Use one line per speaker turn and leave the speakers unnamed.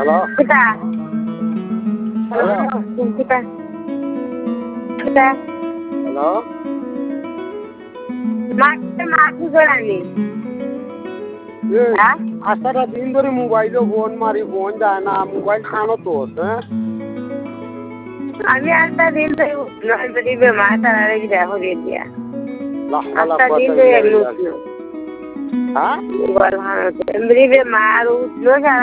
hello
কিতা
hello
কিতা কিতা
হ্যালো
মাটি গড়ানি হ্যাঁ
আসাটা দিন ধরে মোবাইলে ফোন মারি ফোন যায় না মোবাইল খানো তো হ্যাঁ
আমি একটা দিন ধরে উঠলো যদি বেমার তারা রেখে দেখো দিয়ে দিয়া একটা দিন ধরে উঠলো
হ্যাঁ
বেমার উঠলো